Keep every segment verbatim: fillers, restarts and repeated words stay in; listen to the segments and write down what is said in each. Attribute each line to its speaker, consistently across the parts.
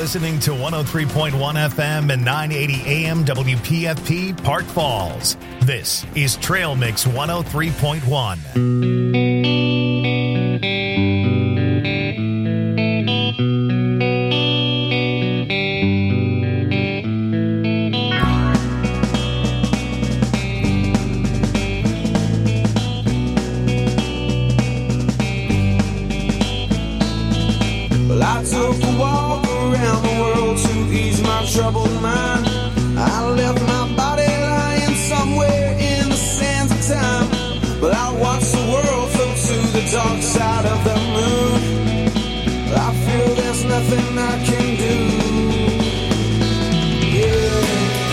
Speaker 1: listening to one oh three point one F M and nine eighty A M W P F P Park Falls. This is Trail Mix one oh three point one.
Speaker 2: Troubled mind, I left my body lying somewhere in the sands of time. But I watched the world float to the dark side of the moon. I feel there's nothing I can do. Yeah.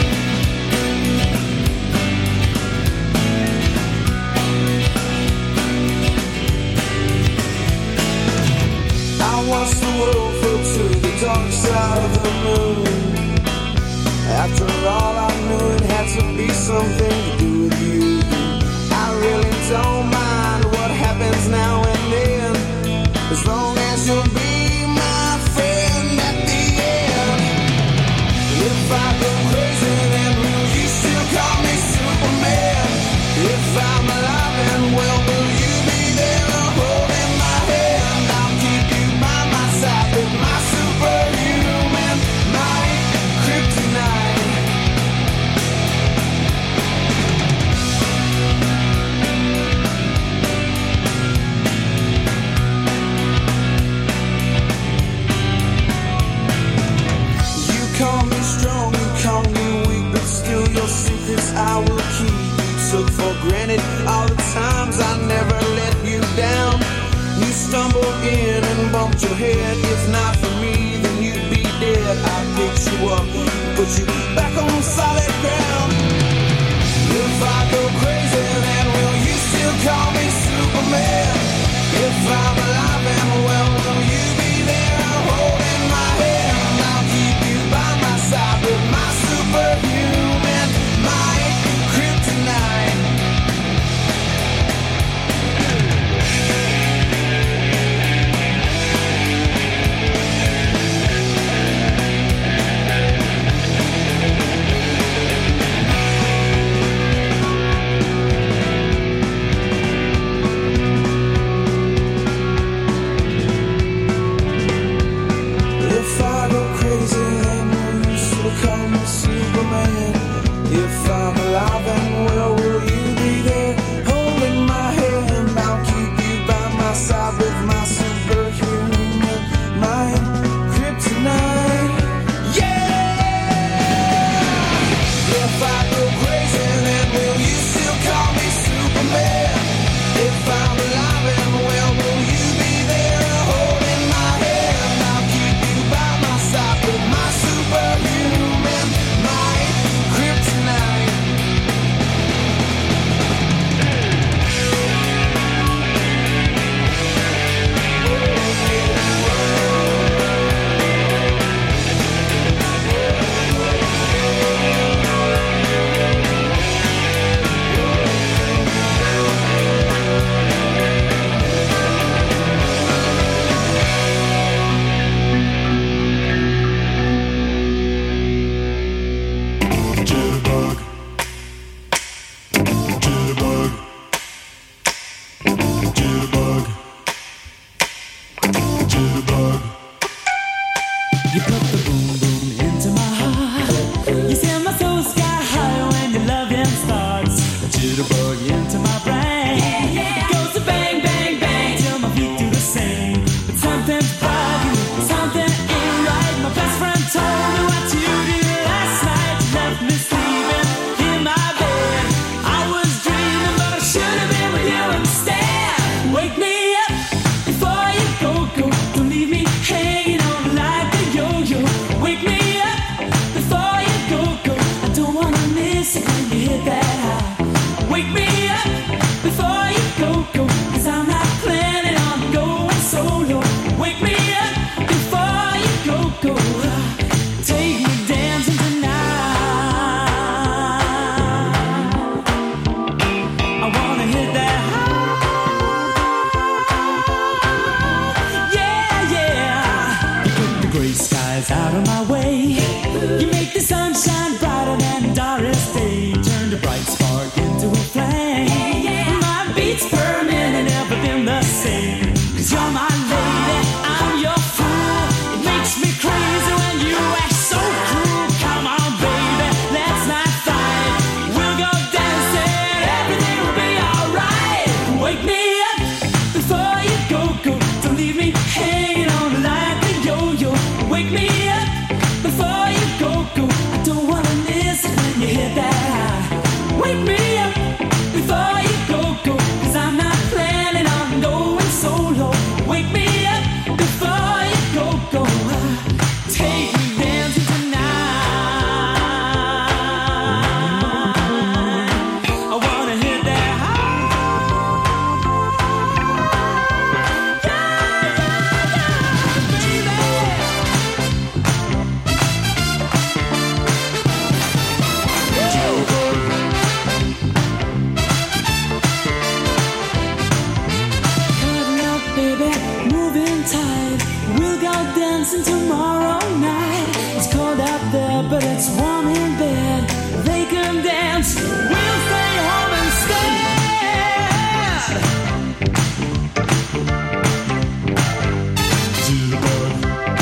Speaker 2: I watched the world float to the dark side of the moon. After all, I knew it had to be something to do with you. I really don't mind what happens now and then, as long as you'll be my friend at the end. If I go crazy, then will you still call me Superman? If I'm alive and well, will you be there holding my hand? I'll keep you by my side with my superhuman might, kryptonite. Call me strong, you call me weak, but still your secrets I will keep. You took for granted all the times I never let you down. You stumbled in and bumped your head. If not for me, then you'd be dead. I picked you up, put you back on solid ground. If I go crazy, then will you still call me Superman? If I'm alive and well, will you be there holding my hand? I'll keep you by my side with my superhuman might, kryptonite. If I go crazy, then will you still call me Superman? If I'm alive and well, will you be there holding my hand? I'll keep you by my side with my superhuman mind, kryptonite. Yeah! If I go crazy, then will you still call me Superman? If I'm alive and well, will you be there holding my hand? I'll keep you by my side with my superhuman might, kryptonite.
Speaker 3: Jitterbug. Jitterbug. Jitterbug. Jitterbug.
Speaker 4: You put the boom boom into my heart. You send my soul sky high when your loving starts. A jitterbug into my brain. It goes to bang, bang, bang till my feet do the same. But something's bugging, something ain't right. My best friend told me what you did last night. You left me sleeping in my bed. I was dreaming, but I should have been with you instead. Wake me up before you go, go. Don't leave me hanging on like a yo-yo. Wake me up before you go, go. I don't wanna miss it when you hit that high. Wake me up before you go, go. 'Cause I'm not planning on going solo. Wake me up before you go, go. Take me dancing tonight. I wanna hit that high. Yeah, yeah. You put the gray skies out of my glorious day turned a bright spark into a flame. My beats per minute never been the same. 'Cause you're my lady, I'm your fool. It makes me crazy when you act so cruel. Come on, baby, let's not fight. We'll go dancing, everything will be alright. Wake me up before you go, go. Don't leave me hanging on like a yo-yo. Wake me up before you go, go. I don't wanna miss it when you hit that high. Wake me up before you go, go. 'Cause I'm not planning on going solo. Wake me up before you go, go. Take me dancing tonight. I wanna hit that high. Yeah, yeah, yeah, baby. Cutting up, baby, moving tight. We'll go dancing tomorrow night. It's cold out there, but it's warm in bed. They can dance, we'll stay home instead.
Speaker 3: Jitterbug,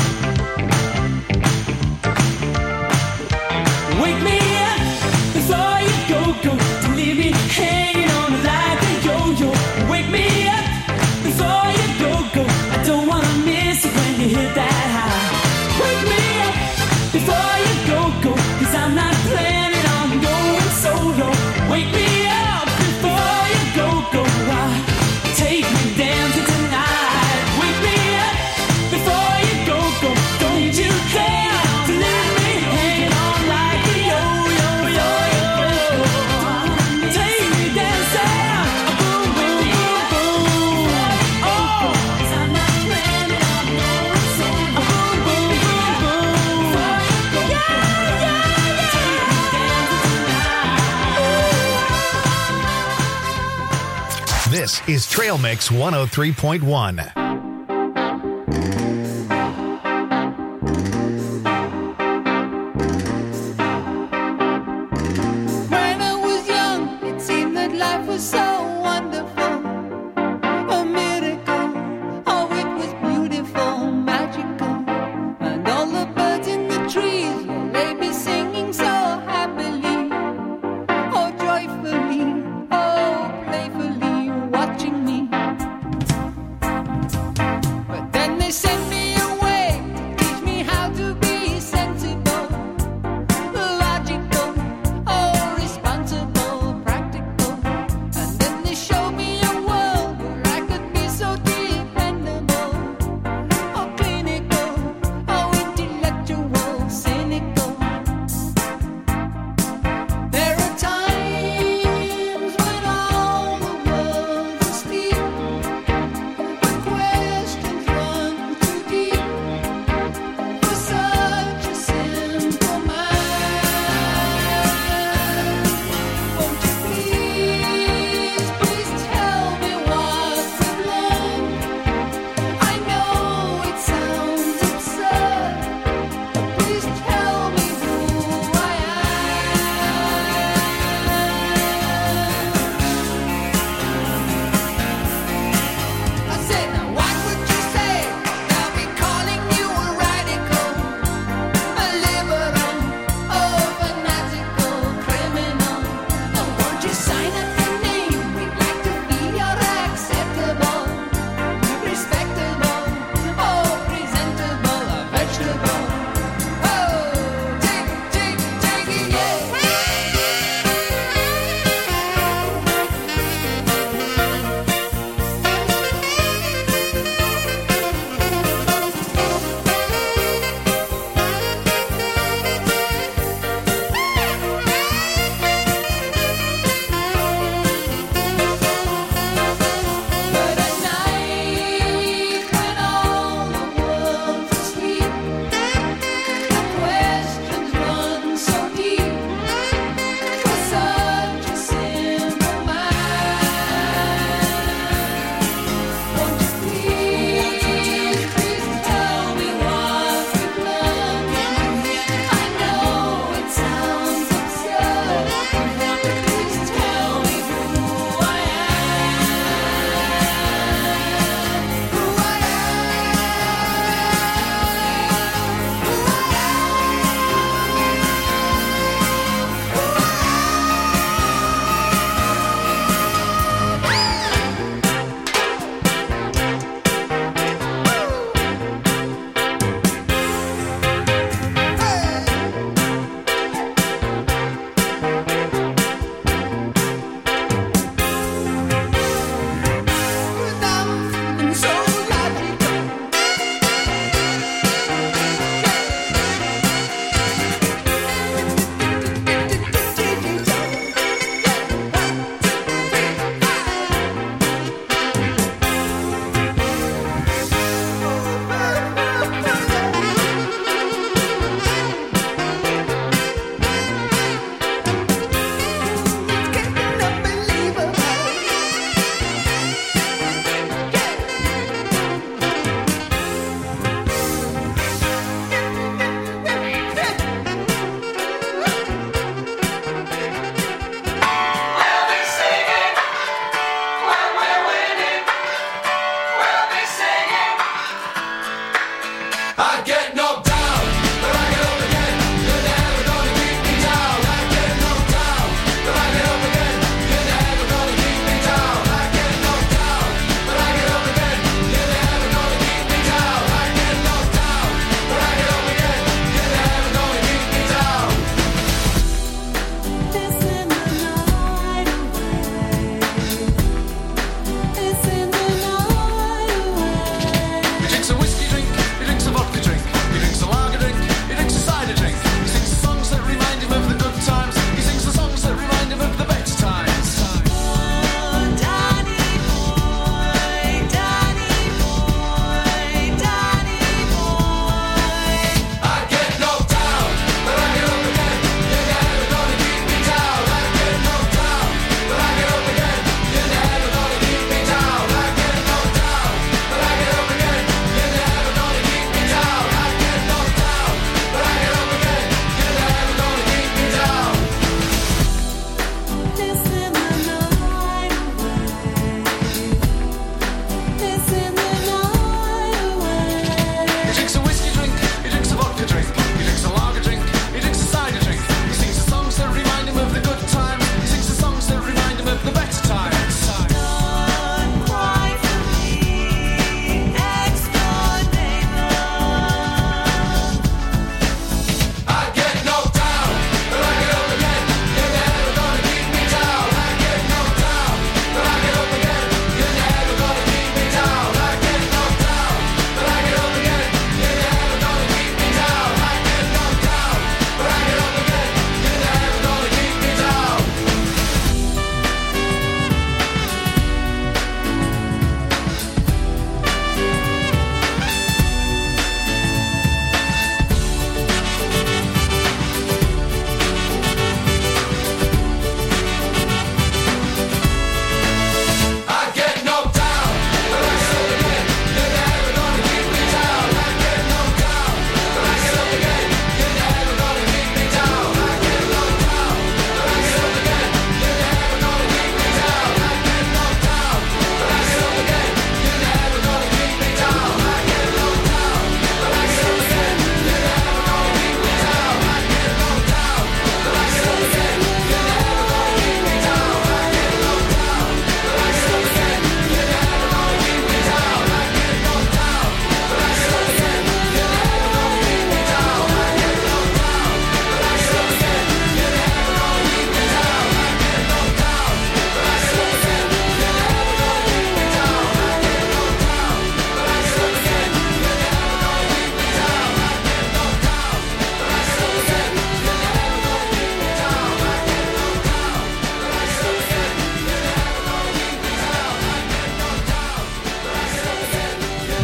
Speaker 4: Wake me up before you go, go. Don't leave me hanging on like a yo-yo. Wake me up before you go, go. I don't wanna miss it when you hit that high. Wake me up before you go, go. 'Cause I'm not planning on going solo. Wake me up before you go, go. Ah, take me dancing tonight. Wake me up before you go, go. Don't you dare to leave me hanging on like a yo-yo, yo-yo. Take me dancing, boom, boom, boom, boom. Oh, 'cause I'm not planning on going solo. Boom, boom, boom, boom. Yeah, yeah, yeah. Take me dancing tonight.
Speaker 1: This is Trail Mix one oh three point one.
Speaker 5: When I was young, it seemed that life was so wonderful. A miracle, oh, it was beautiful, magical. And all the birds in the trees, well, they be singing so happily. Oh, joyfully, oh, playfully, watching me.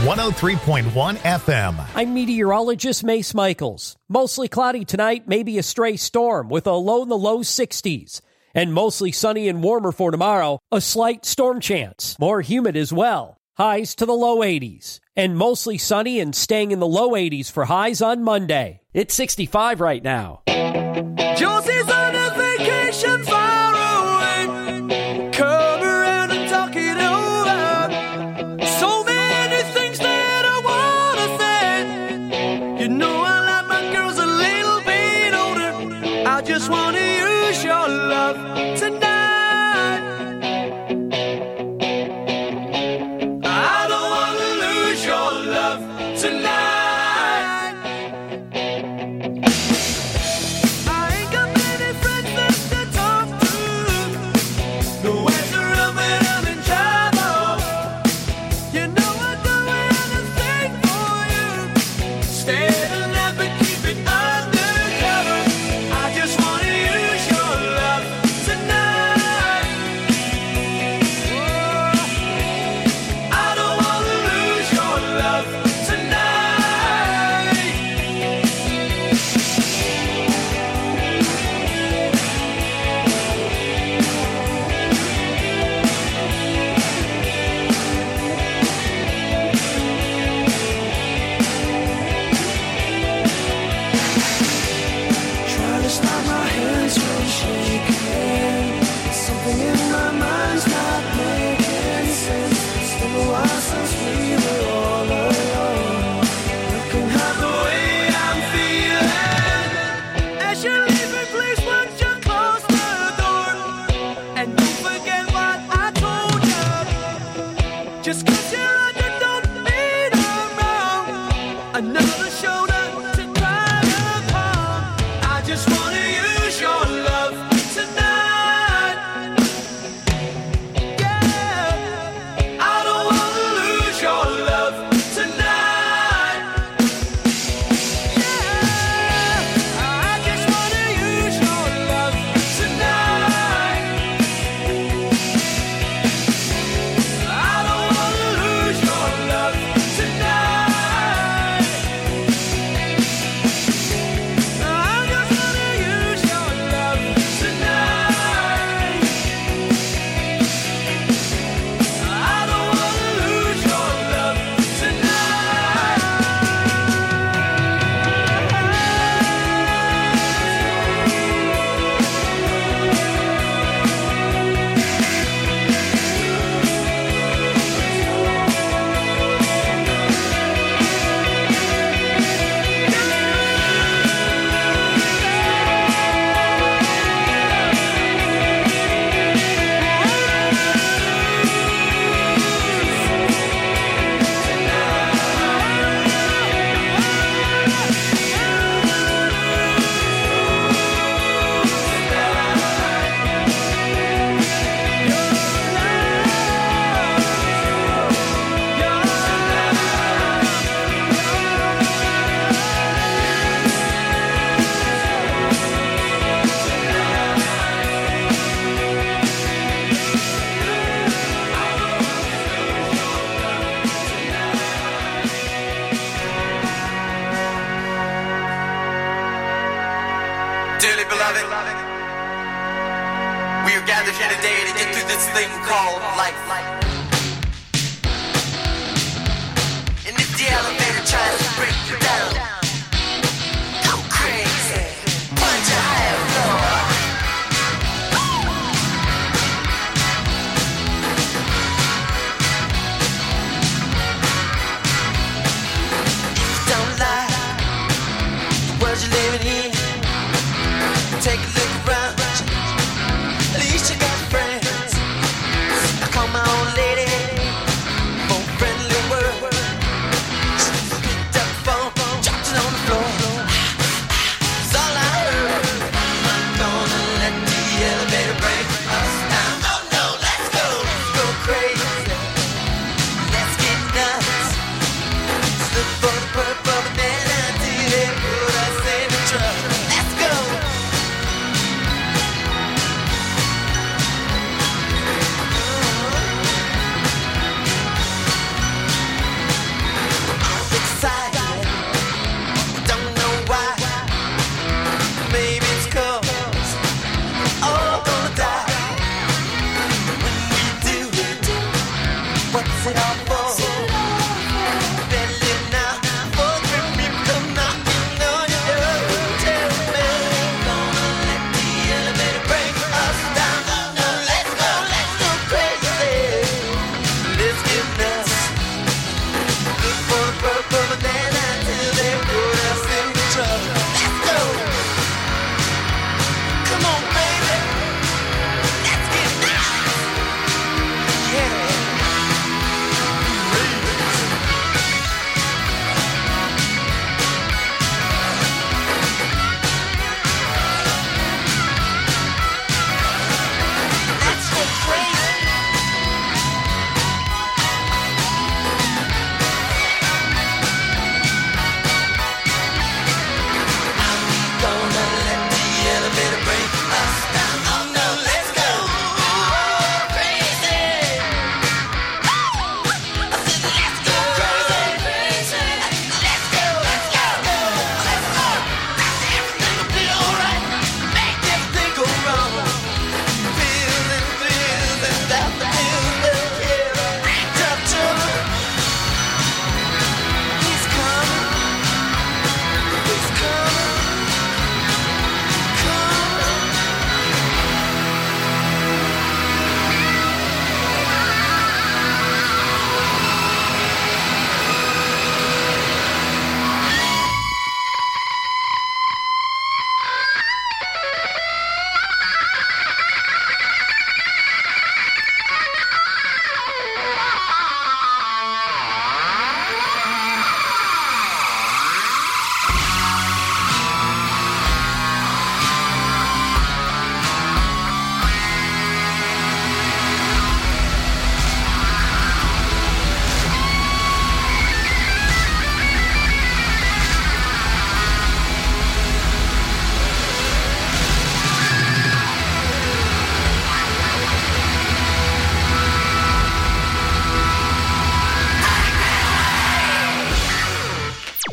Speaker 1: one oh three point one F M.
Speaker 6: I'm meteorologist Mace Michaels. Mostly cloudy tonight, maybe a stray storm with a low in the low sixties. And mostly sunny and warmer for tomorrow, a slight storm chance. More humid as well. Highs to the low eighties. And mostly sunny and staying in the low eighties for highs on Monday. It's sixty-five right now.
Speaker 2: Josie's on a vacation far away. Come around and talk it over. So many things that I wanna say. You know I like my girls a little bit older. I just wanna use your love tonight. I don't wanna lose your love tonight.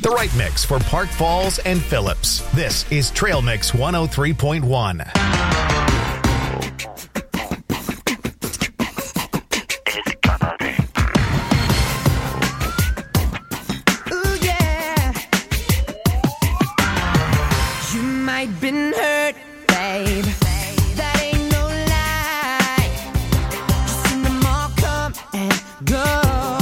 Speaker 1: The right mix for Park Falls and Phillips. This is Trail Mix one oh three point one.
Speaker 7: Ooh, yeah. You might been hurt, babe. That ain't no lie. Just seen them all come and go.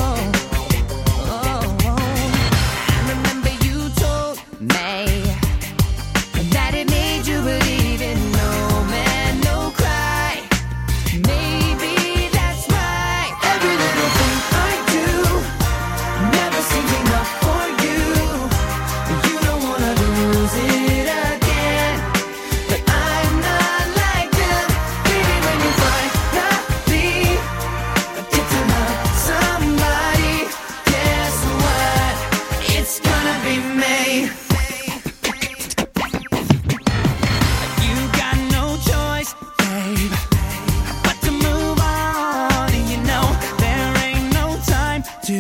Speaker 7: That it made you believe in no man, no cry. Maybe that's why every little thing I do never seems enough for you. You don't wanna lose it again, but I'm not like them. Baby, when you finally get to love somebody, guess what? It's gonna be me. To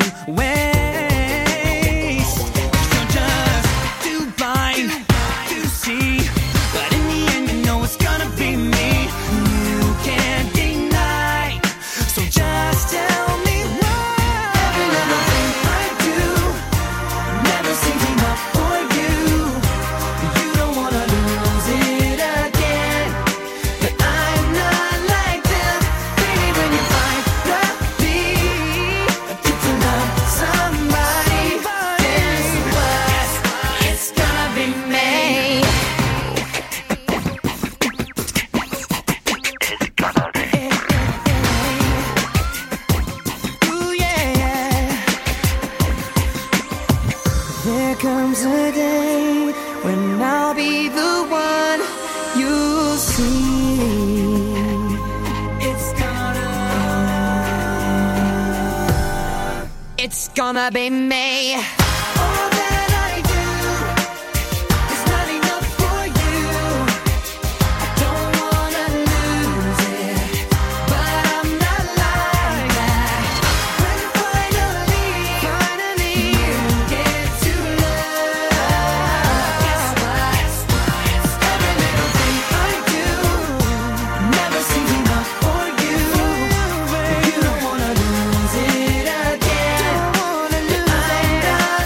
Speaker 7: waste, so just too blind to see, but in the end you know it's gonna be me. You can't deny, so just tell me why. Every little thing I do never seems enough for you. You don't wanna lose it again, but I'm not like them. Baby, when you finally somebody, guess what? It's gonna be me. Ooh, yeah. There comes a day when I'll be the one you'll see. It's gonna It's gonna be me. All that I do is not enough for you. I don't wanna lose it, but I'm not like that. When finally, finally you get to love, guess what? Every little thing I do never seems enough for you. You don't wanna lose it again. I'm not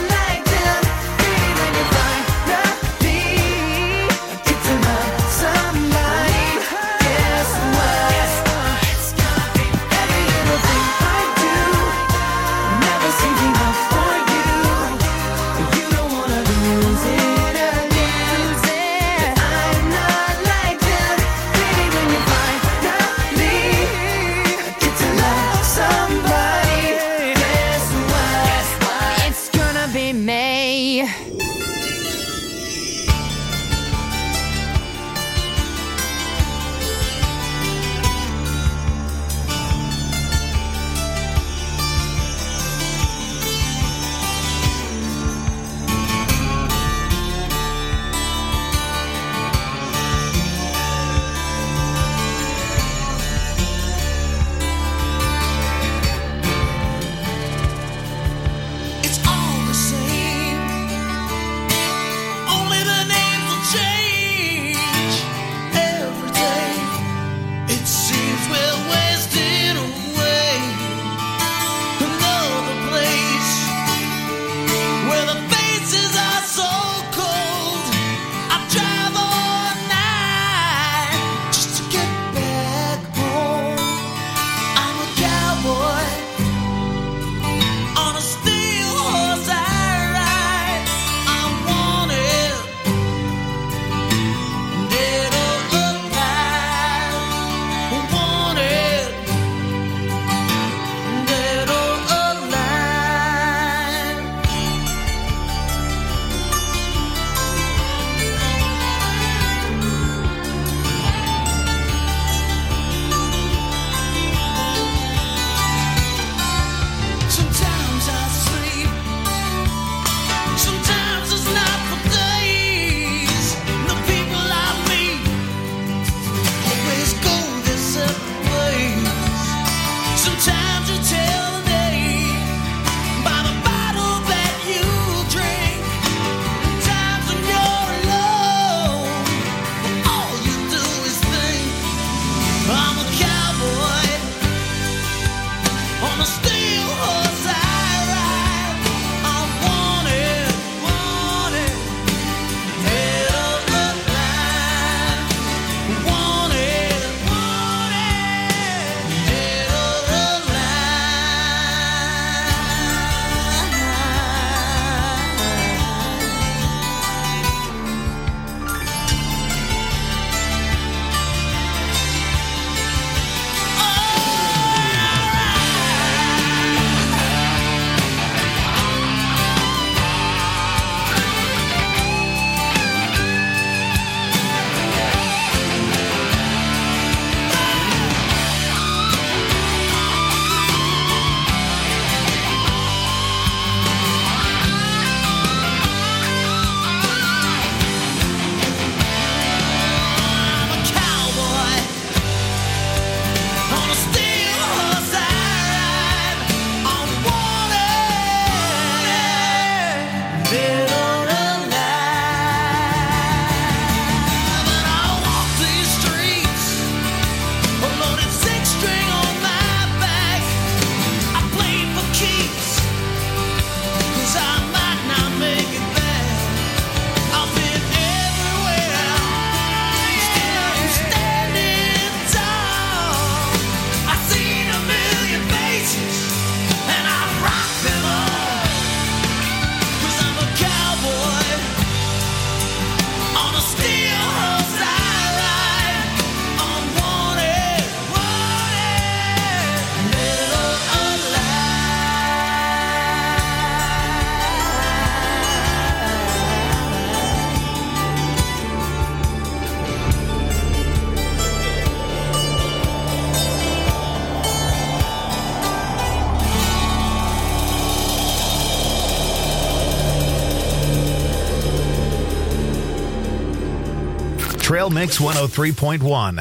Speaker 1: Trail Mix one oh three point one.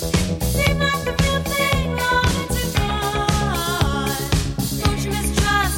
Speaker 8: Trust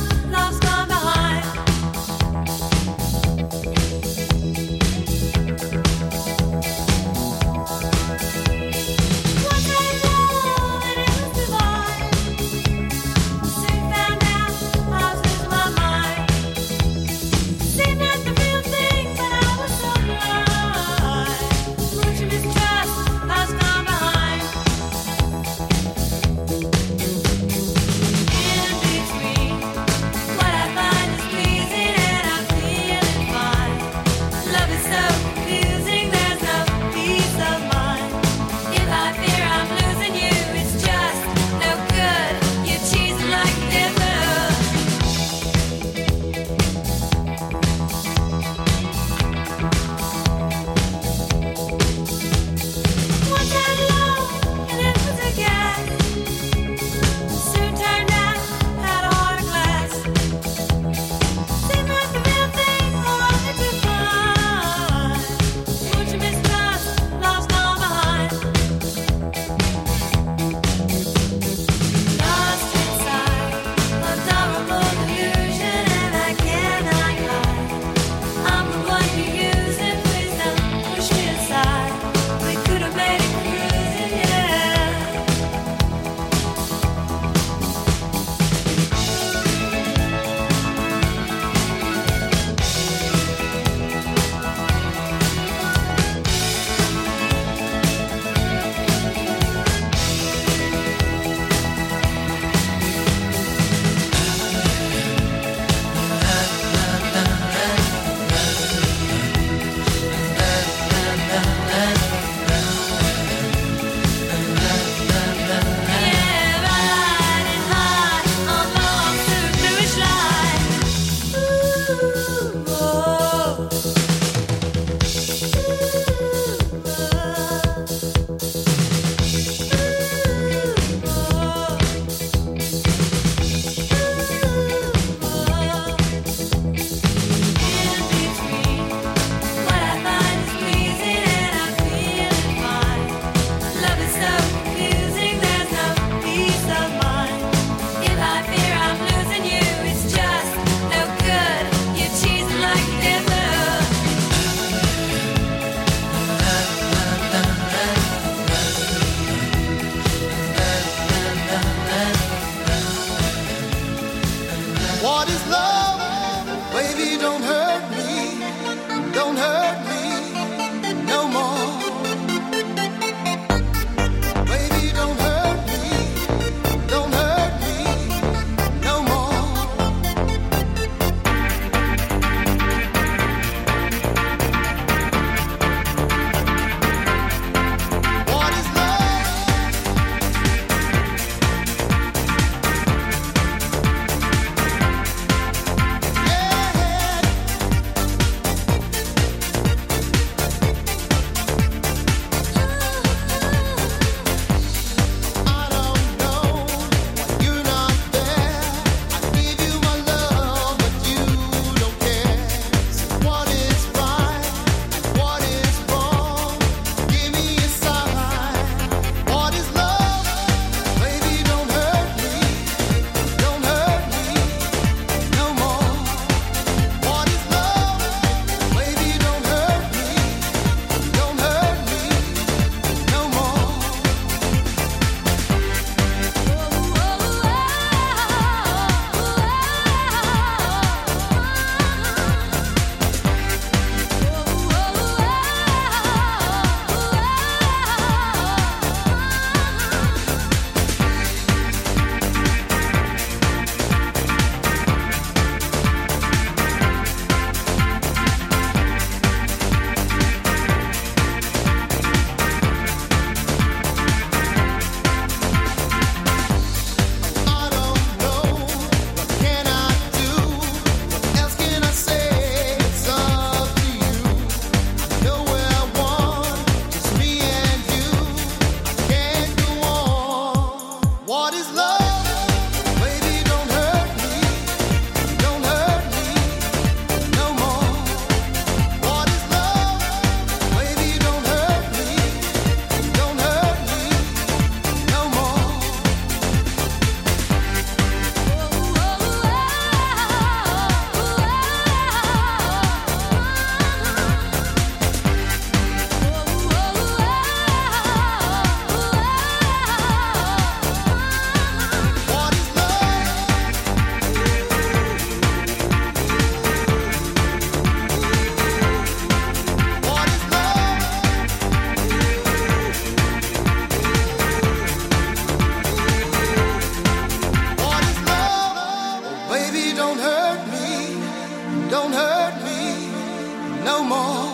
Speaker 2: don't hurt me no more.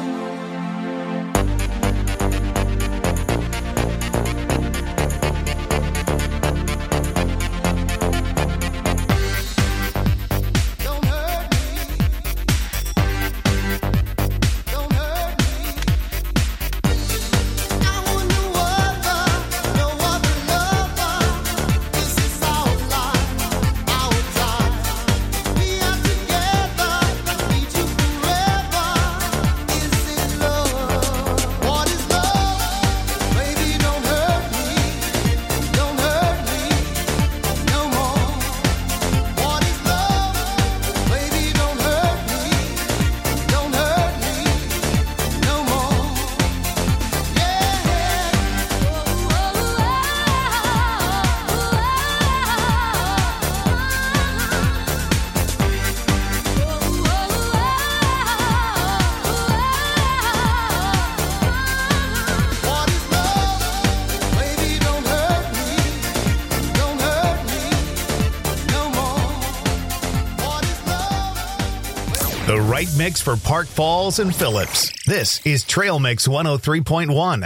Speaker 1: The right mix for Park Falls and Phillips. This is Trail Mix one oh three point one.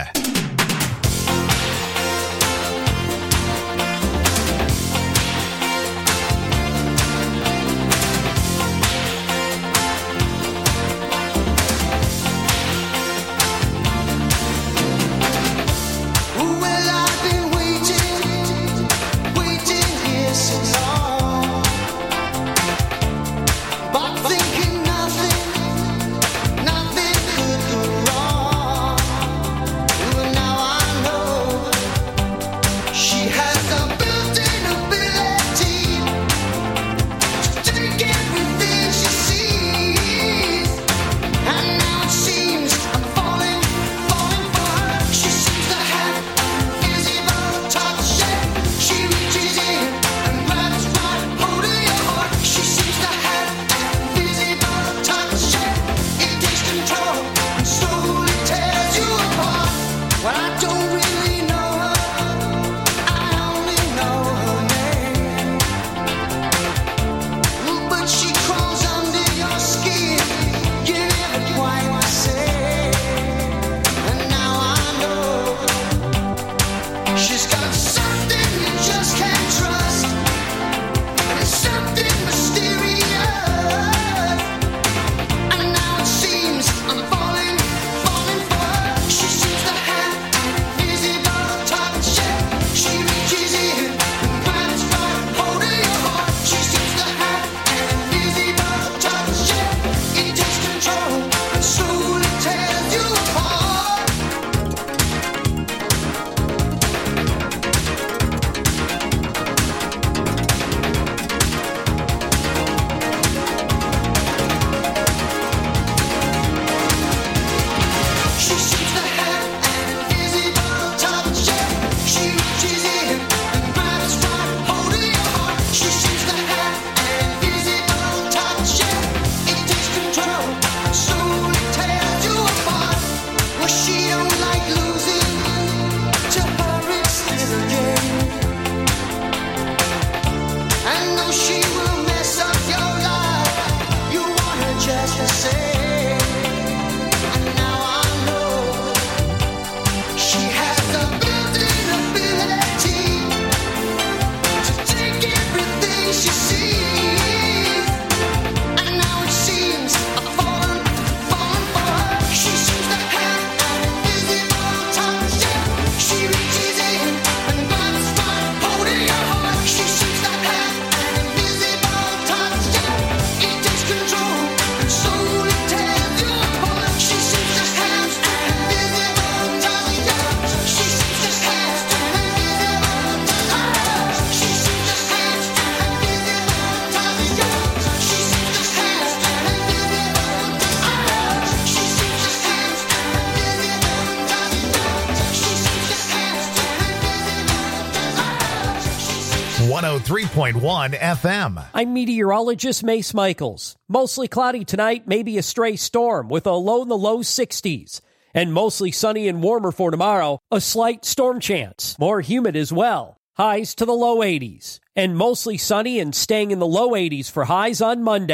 Speaker 1: one oh three point one F M.
Speaker 6: I'm meteorologist Mace Michaels. Mostly cloudy tonight, maybe a stray storm with a low in the low sixties. And mostly sunny and warmer for tomorrow, a slight storm chance. More humid as well. Highs to the low eighties. And mostly sunny and staying in the low eighties for highs on Monday.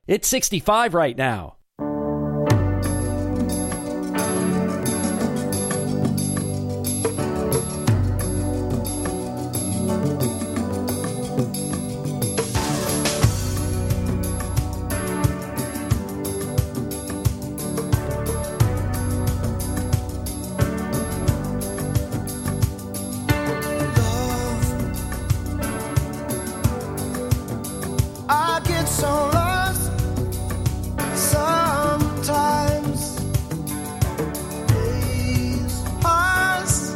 Speaker 6: It's sixty-five right now.
Speaker 2: I get so lost sometimes. Days pass,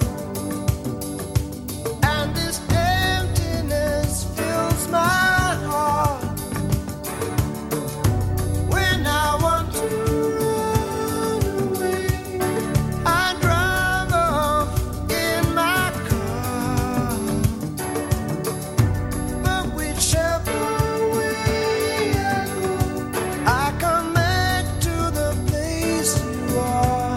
Speaker 2: and this emptiness fills my heart. When I want to run away, I drive off in my car. But whichever I come back to the place you are.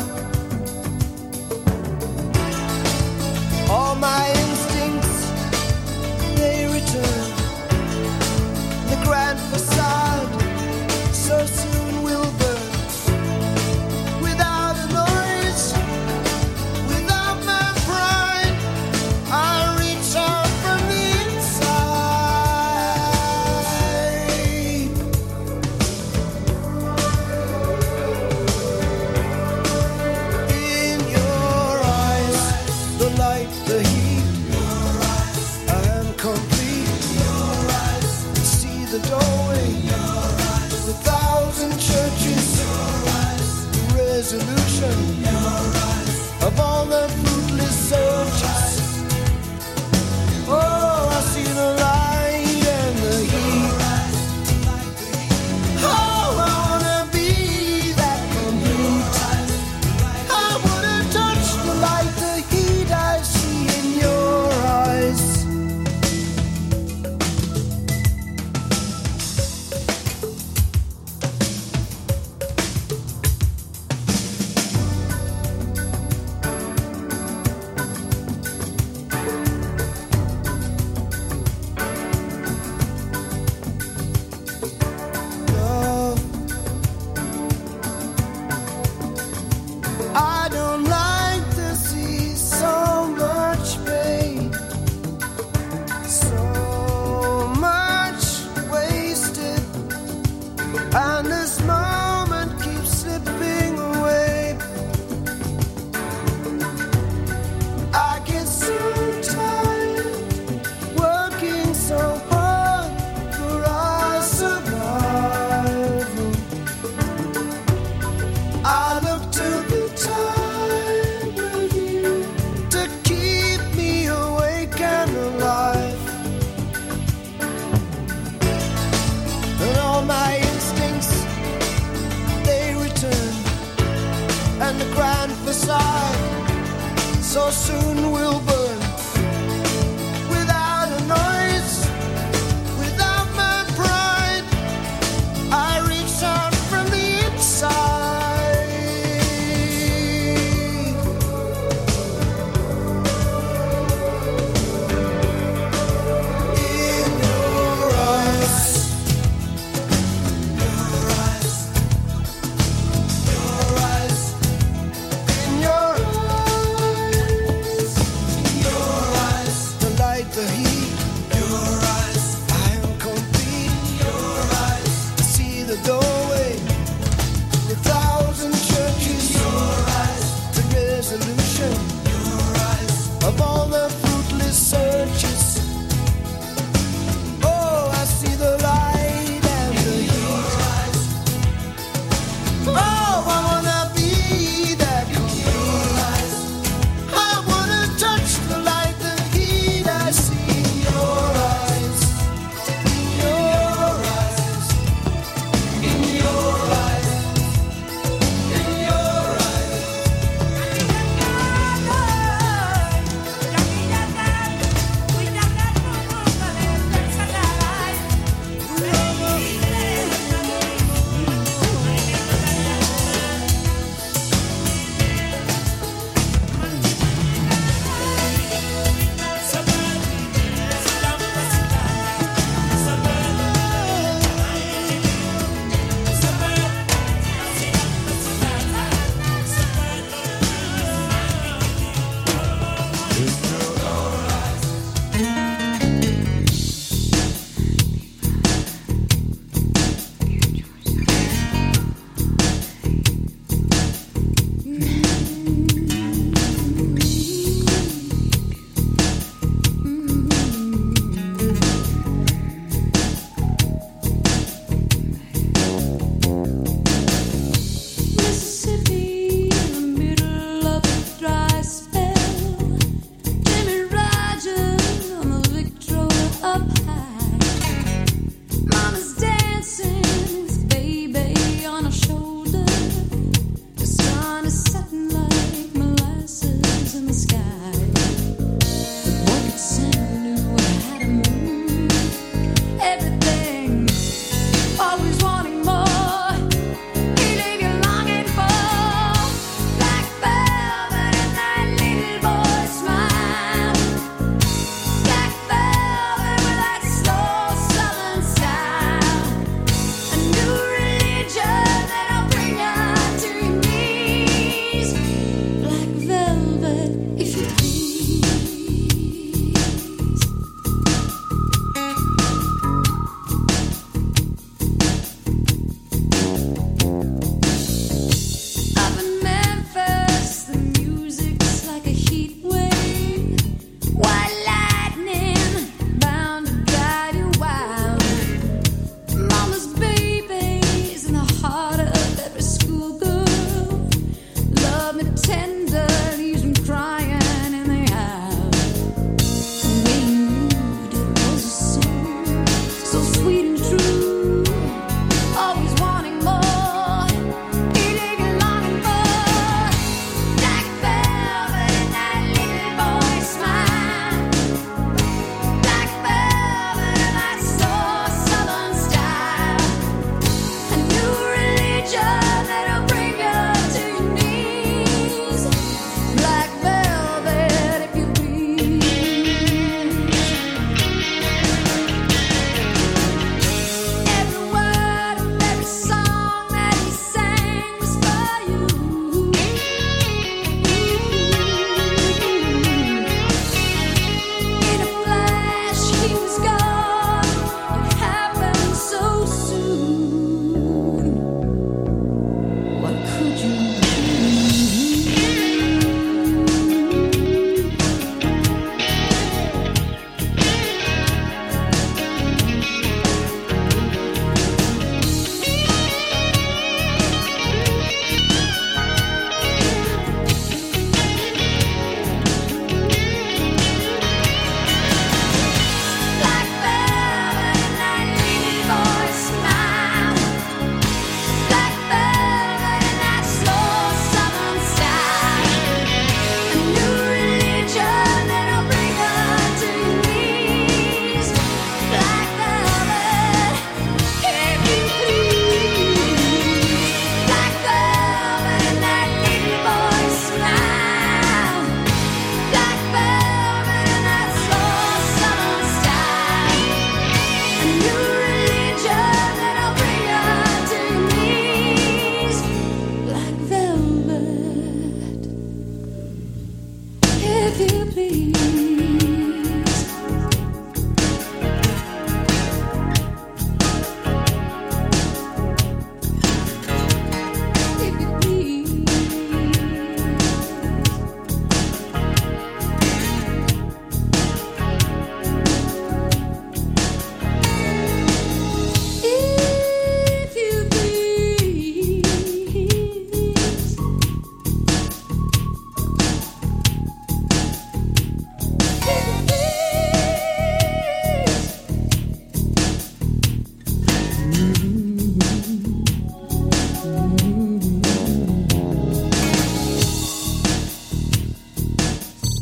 Speaker 2: All my instincts, they return. The grand facade so soon will burn. Without a noise, without my pride, I reach out from the inside. In your eyes, the light, the heat. I am complete. See the doorway. The thousand churches. The resolution of all the fruitless searches. Oh, I see the light and the heat. Oh, I wanna be that complete. I wanna touch the light, the heat I see in your eyes. Love, I don't like to see so much pain, so much wasted, and this moment keeps slipping away. I get so tired working so hard for our survival. I look to the time with you to keep me awake and alive. And all my instincts, they return. And the grand facade so soon will burn. Without a noise, without my pride, I reach out from the inside. In your eyes, your eyes, your eyes, in your eyes.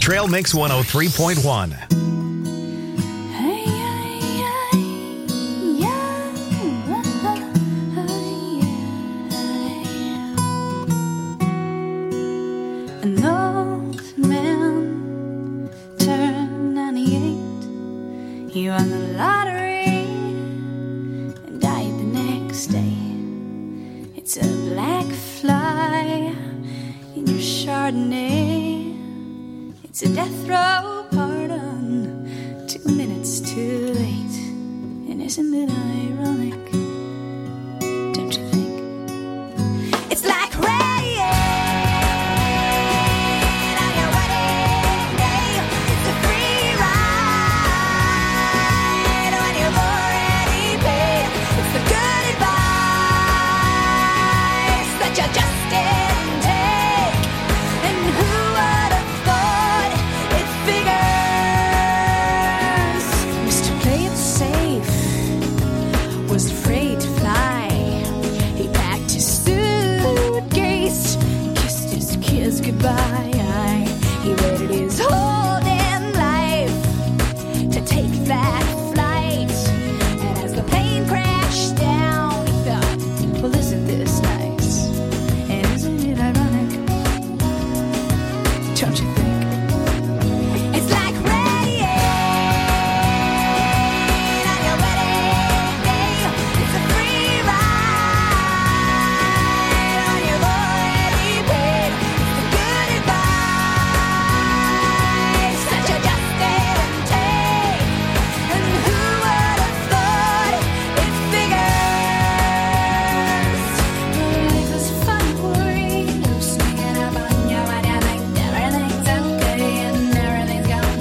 Speaker 1: Trail Mix one oh three point one.
Speaker 8: An old man turned ninety-eight. He won the lottery and died the next day. It's a black fly in your Chardonnay. It's a death row pardon, two minutes too late. And isn't it ironic? Don't you think? It's like rain on your wedding day. It's a free ride when you've already paid. It's the good advice that you just didn't take. And who would have thought it figures? Mister Play It Safe was afraid to fly. He packed his suitcase, kissed his kids goodbye. He waited his whole damn life to take that flight. And as the plane crashed down, he thought, well, isn't this nice? And isn't it ironic? Don't you think? It's like rain on your wedding day. It's a free ride when you've already paid. It's the good advice that you just didn't take. And who would have thought it figures? Life is fun, worried, you're swinging up on your body like everything's okay and everything's going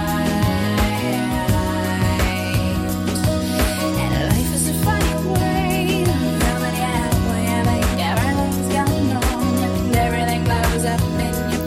Speaker 8: right. And life is a funny way, nobody halfway, I think everything's gone wrong and everything blows up in your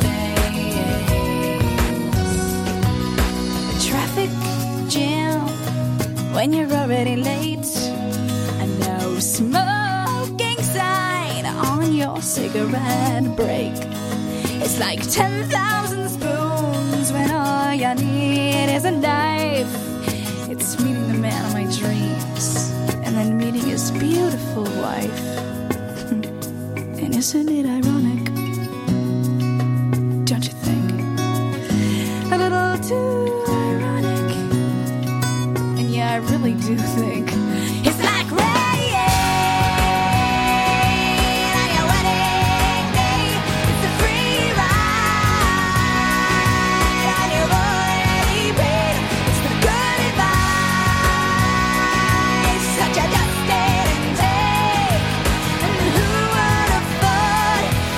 Speaker 8: face. A traffic jam when you're already late. A no smoking sign on your cigarette break. It's like ten thousand spoons when all you need is a knife. It's meeting the man of my dreams and then meeting his beautiful wife. And isn't it ironic? Don't you think? A little too ironic. And yeah, I really do think it's like rain on your wedding day. It's a free ride when you've already paid. It's the good advice that you just didn't take. And who would have thought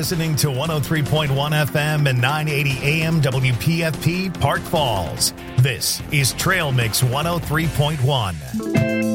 Speaker 1: listening to one oh three point one F M and nine eighty A M W P F P Park Falls. This is Trail Mix one oh three point one.